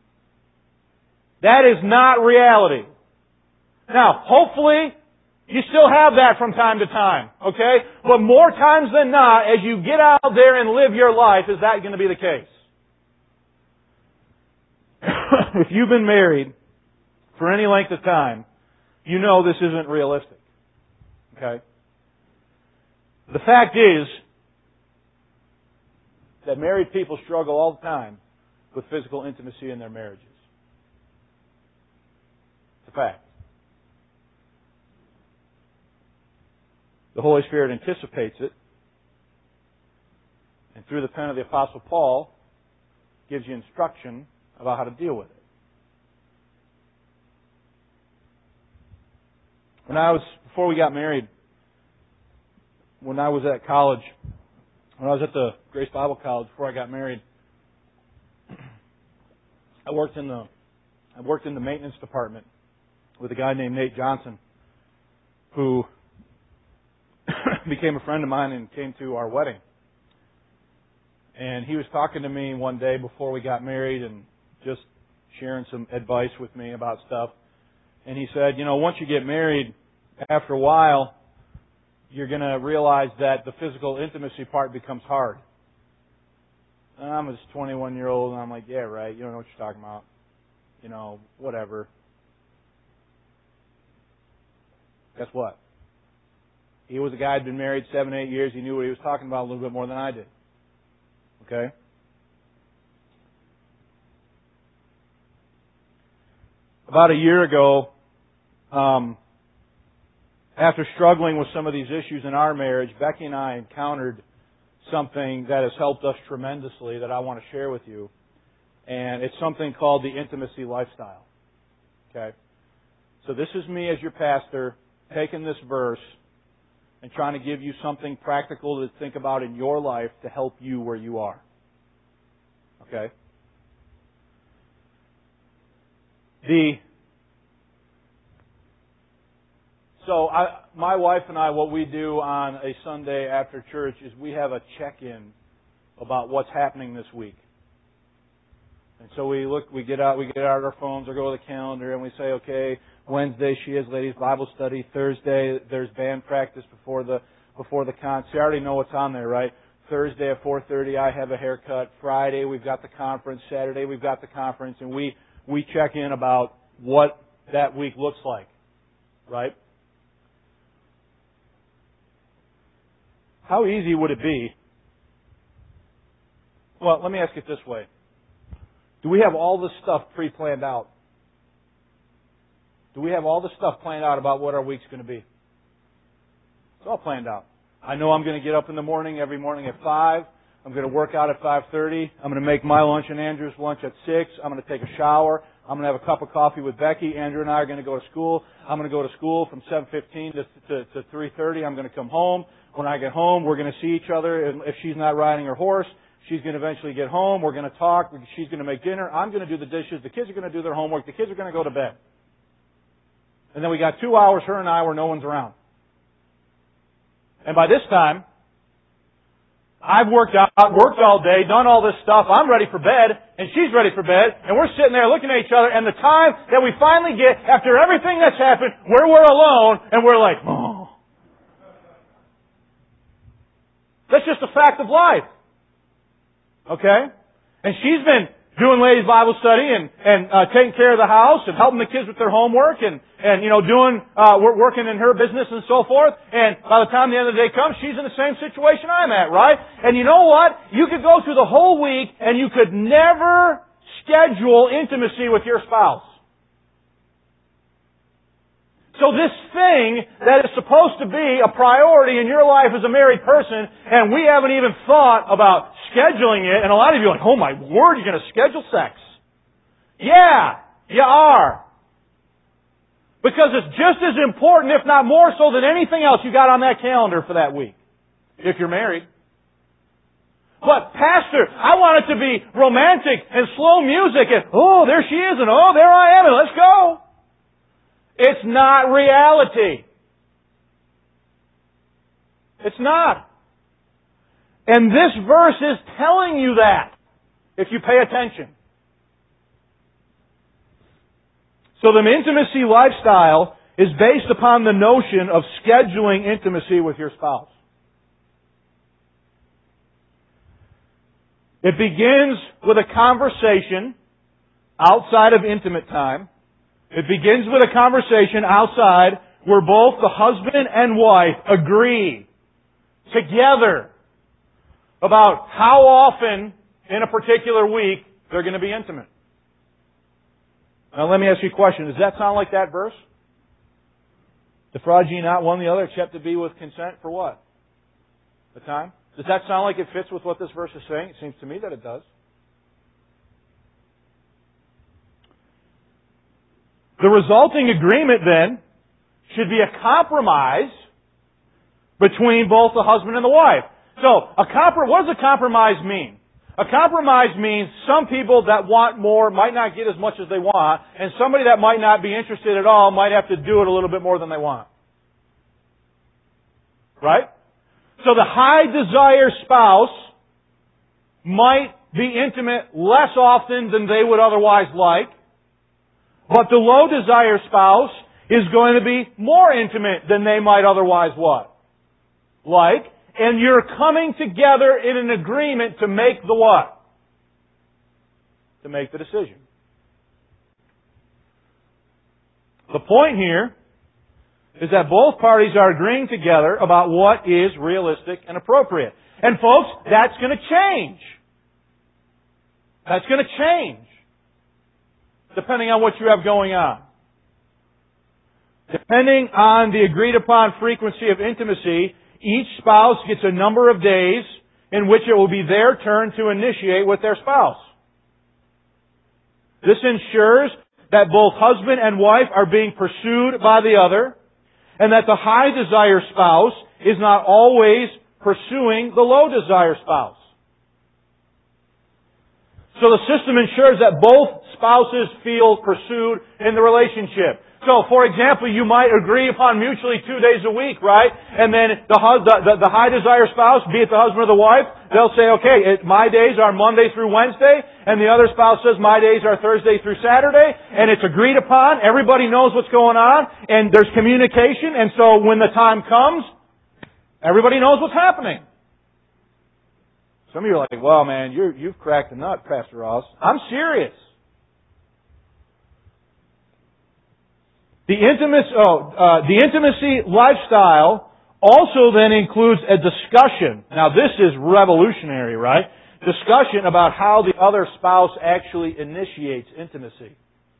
A: That is not reality. Now, hopefully, you still have that from time to time, okay? But more times than not, as you get out there and live your life, is that going to be the case? If you've been married for any length of time, you know this isn't realistic. Okay? The fact is that married people struggle all the time with physical intimacy in their marriages. It's a fact. The Holy Spirit anticipates it, and through the pen of the Apostle Paul, gives you instruction about how to deal with it. When I was, before we got married, when I was at college, when I was at the Grace Bible College before I got married, I worked in the, I worked in the maintenance department with a guy named Nate Johnson, who became a friend of mine and came to our wedding. And he was talking to me one day before we got married and just sharing some advice with me about stuff. And he said, you know, once you get married, after a while, you're going to realize that the physical intimacy part becomes hard. And I'm this twenty-one-year-old, and I'm like, yeah, right, you don't know what you're talking about. You know, whatever. Guess what? He was a guy who had been married seven, eight years. He knew what he was talking about a little bit more than I did. Okay? About a year ago, um, after struggling with some of these issues in our marriage, Becky and I encountered something that has helped us tremendously that I want to share with you. And it's something called the intimacy lifestyle. Okay? So this is me as your pastor taking this verse and trying to give you something practical to think about in your life to help you where you are. Okay? The So I, my wife and I, what we do on a Sunday after church is we have a check-in about what's happening this week. And so we look, we get out, we get out our phones or go to the calendar and we say, okay, Wednesday she has ladies Bible study. Thursday there's band practice before the before the con. So you already know what's on there, right?
B: Thursday at four thirty, I have a haircut. Friday, we've got the conference. Saturday, we've got the conference. And we, we check in about what that week looks like. Right? How easy would it be? Well, let me ask it this way. Do we have all this stuff pre-planned out? Do we have all this stuff planned out about what our week's going to be? It's all planned out. I know I'm going to get up in the morning, every morning at five. I'm going to work out at five thirty. I'm going to make my lunch and Andrew's lunch at six. I'm going to take a shower. I'm going to have a cup of coffee with Becky. Andrew and I are going to go to school. I'm going to go to school from seven fifteen to, to, to three thirty. I'm going to come home. When I get home, we're going to see each other. If she's not riding her horse, she's going to eventually get home. We're going to talk. She's going to make dinner. I'm going to do the dishes. The kids are going to do their homework. The kids are going to go to bed. And then we got two hours, her and I, where no one's around. And by this time, I've worked out, worked all day, done all this stuff. I'm ready for bed, and she's ready for bed, and we're sitting there looking at each other, and the time that we finally get, after everything that's happened, where we're alone, and we're like, oh. That's just a fact of life. Okay? And she's been doing ladies' Bible study and, and uh, taking care of the house and helping the kids with their homework and, and you know, doing, uh, working in her business and so forth. And by the time the end of the day comes, she's in the same situation I'm at, right? And you know what? You could go through the whole week and you could never schedule intimacy with your spouse. So this thing that is supposed to be a priority in your life as a married person, and we haven't even thought about scheduling it, and a lot of you are like, oh my word, you're going to schedule sex. Yeah, you are. Because it's just as important, if not more so, than anything else you got on that calendar for that week, if you're married. But, Pastor, I want it to be romantic and slow music, and oh, there she is, and oh, there I am, and let's go. It's not reality. It's not. And this verse is telling you that, if you pay attention. So the intimacy lifestyle is based upon the notion of scheduling intimacy with your spouse. It begins with a conversation outside of intimate time. It begins with a conversation outside where both the husband and wife agree together about how often in a particular week they're going to be intimate. Now let me ask you a question. Does that sound like that verse? Defraud ye not one the other except to be with consent for what? The time? Does that sound like it fits with what this verse is saying? It seems to me that it does. The resulting agreement then should be a compromise between both the husband and the wife. So, a compr- what does a compromise mean? A compromise means some people that want more might not get as much as they want, and somebody that might not be interested at all might have to do it a little bit more than they want. Right? So the high desire spouse might be intimate less often than they would otherwise like. But the low desire spouse is going to be more intimate than they might otherwise what? Like. And you're coming together in an agreement to make the what? To make the decision. The point here is that both parties are agreeing together about what is realistic and appropriate. And folks, that's going to change. That's going to change. Depending on what you have going on. Depending on the agreed upon frequency of intimacy, each spouse gets a number of days in which it will be their turn to initiate with their spouse. This ensures that both husband and wife are being pursued by the other, and that the high desire spouse is not always pursuing the low desire spouse. So the system ensures that both spouses feel pursued in the relationship. So, for example, you might agree upon mutually two days a week, right? And then the, the, the high desire spouse, be it the husband or the wife, they'll say, okay, it, my days are Monday through Wednesday, and the other spouse says my days are Thursday through Saturday, and it's agreed upon, everybody knows what's going on, and there's communication, and so when the time comes, everybody knows what's happening. Some of you are like, well, man, you're, you've cracked a nut, Pastor Ross. I'm serious. The intimacy, oh, uh, the intimacy lifestyle also then includes a discussion. Now this is revolutionary, right? Discussion about how the other spouse actually initiates intimacy.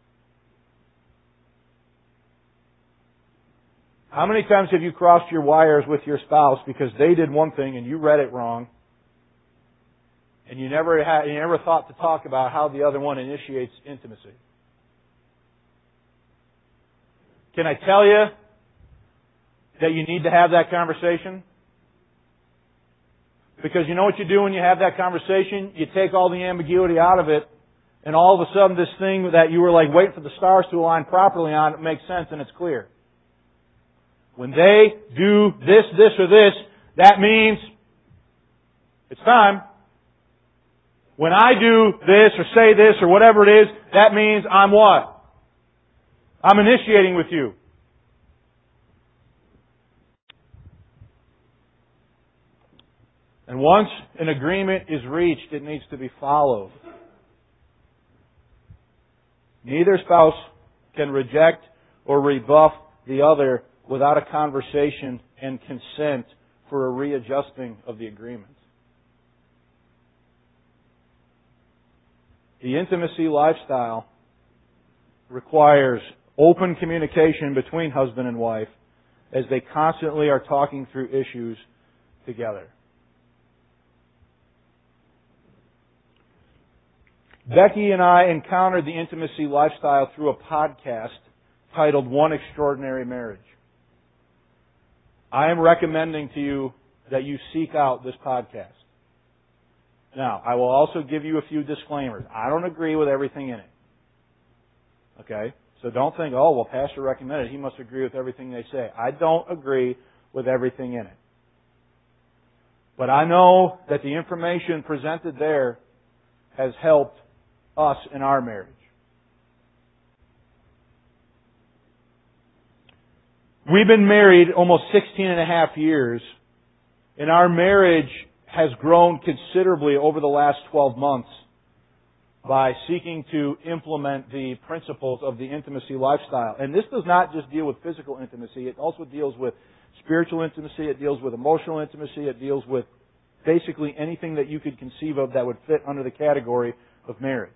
B: How many times have you crossed your wires with your spouse because they did one thing and you read it wrong, and you never had, you never thought to talk about how the other one initiates intimacy? Can I tell you that you need to have that conversation? Because you know what you do when you have that conversation? You take all the ambiguity out of it, and all of a sudden this thing that you were like waiting for the stars to align properly on, it makes sense and it's clear. When they do this, this, or this, that means it's time. When I do this or say this or whatever it is, that means I'm what? I'm initiating with you. And once an agreement is reached, it needs to be followed. Neither spouse can reject or rebuff the other without a conversation and consent for a readjusting of the agreement. The intimacy lifestyle requires open communication between husband and wife as they constantly are talking through issues together. Becky and I encountered the intimacy lifestyle through a podcast titled One Extraordinary Marriage. I am recommending to you that you seek out this podcast. Now, I will also give you a few disclaimers. I don't agree with everything in it. Okay? So don't think, oh, well, Pastor recommended it. He must agree with everything they say. I don't agree with everything in it. But I know that the information presented there has helped us in our marriage. We've been married almost sixteen and a half years, and our marriage has grown considerably over the last twelve months by seeking to implement the principles of the intimacy lifestyle. And this does not just deal with physical intimacy, it also deals with spiritual intimacy, it deals with emotional intimacy, it deals with basically anything that you could conceive of that would fit under the category of marriage.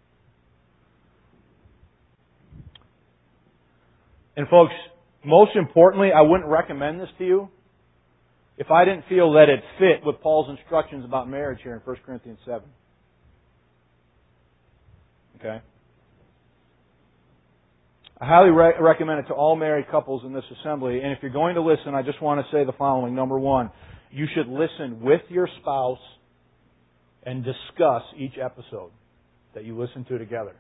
B: And folks, most importantly, I wouldn't recommend this to you if I didn't feel that it fit with Paul's instructions about marriage here in First Corinthians seven. Okay? I highly re- recommend it to all married couples in this assembly. And if you're going to listen, I just want to say the following. Number one, you should listen with your spouse and discuss each episode that you listen to together.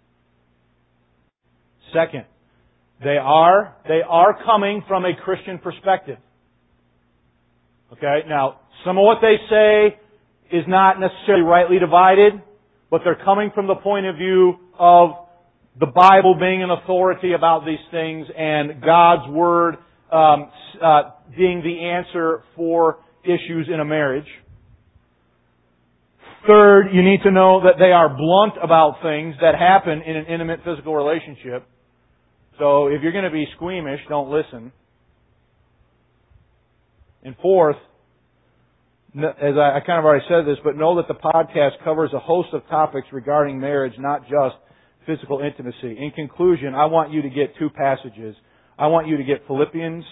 B: Second, they are, they are coming from a Christian perspective. Okay? Now, some of what they say is not necessarily rightly divided, but they're coming from the point of view of the Bible being an authority about these things and God's Word um, uh, being the answer for issues in a marriage. Third, you need to know that they are blunt about things that happen in an intimate physical relationship. So if you're going to be squeamish, don't listen. And fourth, as I kind of already said this, but know that the podcast covers a host of topics regarding marriage, not just physical intimacy. In conclusion, I want you to get two passages. I want you to get Philippians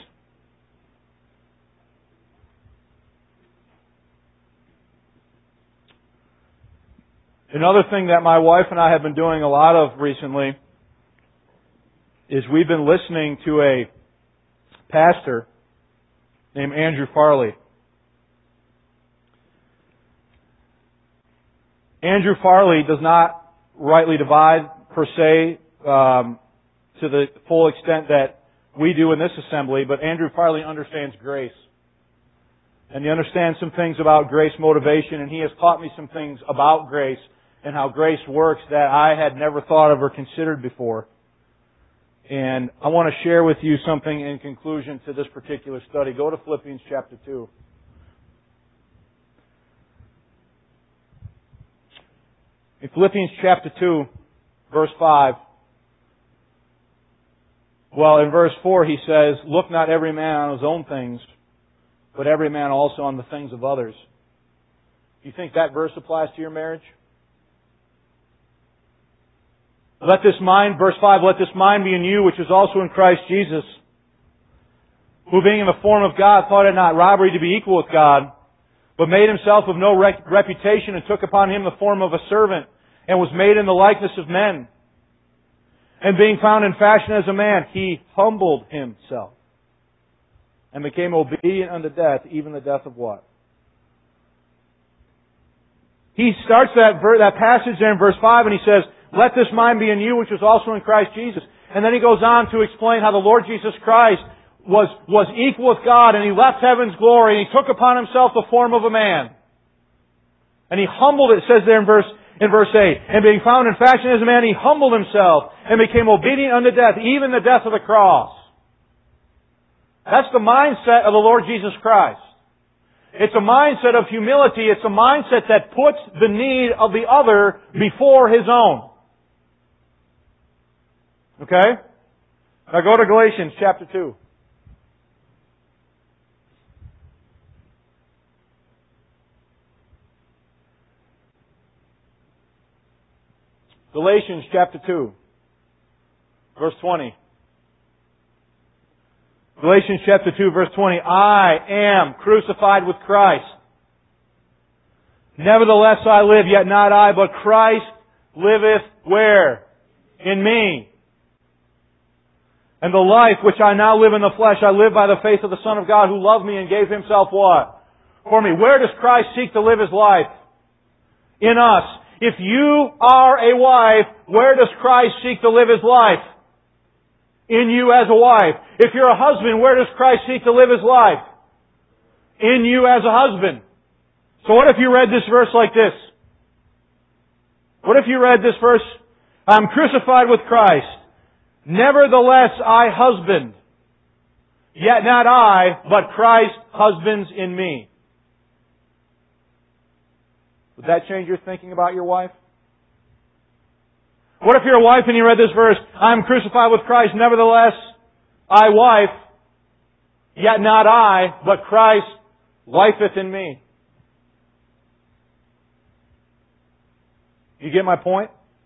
B: Another thing that my wife and I have been doing a lot of recently is we've been listening to a pastor named Andrew Farley. Andrew Farley does not rightly divide, per se, um, to the full extent that we do in this assembly, but Andrew Farley understands grace. And he understands some things about grace motivation, and he has taught me some things about grace and how grace works that I had never thought of or considered before. And I want to share with you something in conclusion to this particular study. Go to Philippians chapter two. In Philippians chapter two, verse five, well, in verse four he says, "Look not every man on his own things, but every man also on the things of others." Do you think that verse applies to your marriage? Let this mind, verse five, "Let this mind be in you, which is also in Christ Jesus, who being in the form of God thought it not robbery to be equal with God, but made himself of no rec- reputation, and took upon him the form of a servant, and was made in the likeness of men. And being found in fashion as a man, he humbled himself, and became obedient unto death, even the death of" what? He starts that ver- that passage there in verse five, and he says, "Let this mind be in you, which was also in Christ Jesus." And then he goes on to explain how the Lord Jesus Christ was, was equal with God, and He left heaven's glory, and He took upon Himself the form of a man. And He humbled, it says there in verse, in verse eight, "And being found in fashion as a man, He humbled Himself, and became obedient unto death, even the death of the cross." That's the mindset of the Lord Jesus Christ. It's a mindset of humility. It's a mindset that puts the need of the other before his own. Okay? Now go to Galatians chapter two. Galatians chapter two, verse twenty. Galatians chapter two, verse twenty. "I am crucified with Christ. Nevertheless I live, yet not I, but Christ liveth" where? "In me. And the life which I now live in the flesh, I live by the faith of the Son of God, who loved me and gave Himself" what? "For me." Where does Christ seek to live His life? In us. If you are a wife, where does Christ seek to live His life? In you as a wife. If you're a husband, where does Christ seek to live His life? In you as a husband. So what if you read this verse like this? What if you read this verse? "I'm crucified with Christ. Nevertheless I husband. Yet not I, but Christ husbands in me." Would that change your thinking about your wife? What if you're a wife and you read this verse, "I'm crucified with Christ, nevertheless I wife, yet not I, but Christ lifeth in me"? You get my point?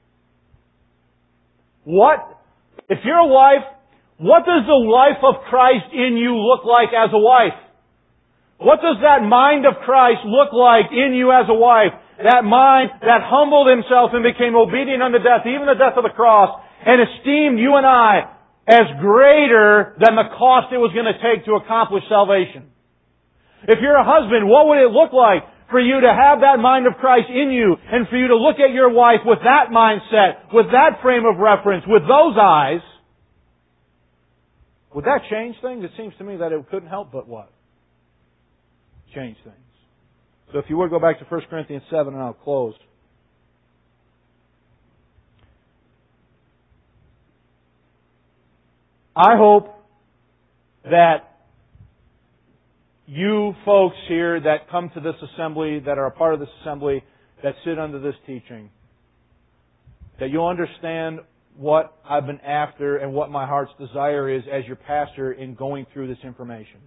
B: What? If you're a wife, what does the life of Christ in you look like as a wife? What does that mind of Christ look like in you as a wife? That mind that humbled Himself and became obedient unto death, even the death of the cross, and esteemed you and I as greater than the cost it was going to take to accomplish salvation. If you're a husband, what would it look like for you to have that mind of Christ in you, and for you to look at your wife with that mindset, with that frame of reference, with those eyes? Would that change things? It seems to me that it couldn't help but what? Change things. So if you would go back to First Corinthians seven, and I'll close. I hope that you folks here that come to this assembly, that are a part of this assembly, that sit under this teaching, that you'll understand what I've been after and what my heart's desire is as your pastor in going through this information.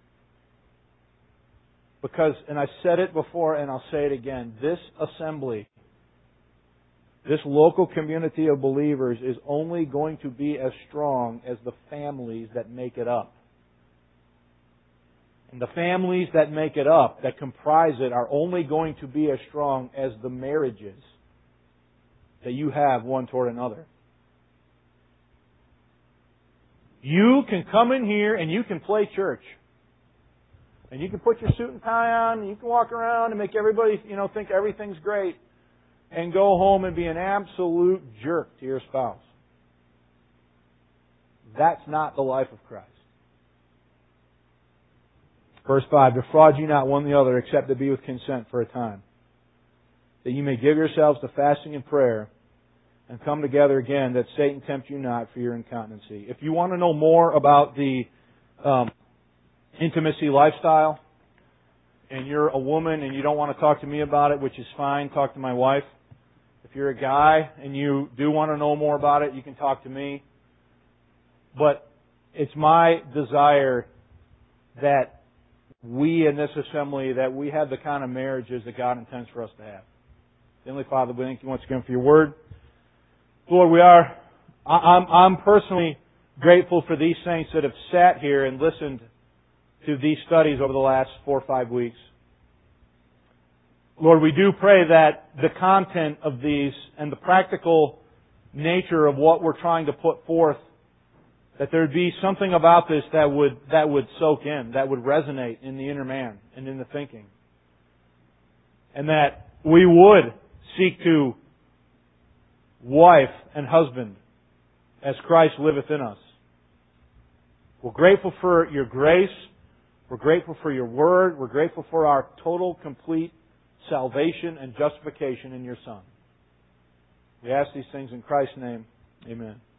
B: Because, and I said it before and I'll say it again, this assembly, this local community of believers is only going to be as strong as the families that make it up. And the families that make it up, that comprise it, are only going to be as strong as the marriages that you have one toward another. You can come in here and you can play church. And you can put your suit and tie on, and you can walk around and make everybody, you know, think everything's great, and go home and be an absolute jerk to your spouse. That's not the life of Christ. Verse five, "Defraud ye not one the other, except it be with consent for a time, that ye may give yourselves to fasting and prayer, and come together again, that Satan tempt you not for your incontinency." If you want to know more about the um, intimacy lifestyle, and you're a woman and you don't want to talk to me about it, which is fine, talk to my wife. If you're a guy and you do want to know more about it, you can talk to me. But it's my desire that we in this assembly, that we have the kind of marriages that God intends for us to have. Heavenly Father, we thank you once again for your word. Lord, we are, I'm, I'm personally grateful for these saints that have sat here and listened to these studies over the last four or five weeks. Lord, we do pray that the content of these and the practical nature of what we're trying to put forth, that there would be something about this that would that would soak in, that would resonate in the inner man and in the thinking. And that we would seek to wife and husband as Christ liveth in us. We're grateful for your grace. We're grateful for your word. We're grateful for our total, complete salvation and justification in your Son. We ask these things in Christ's name. Amen.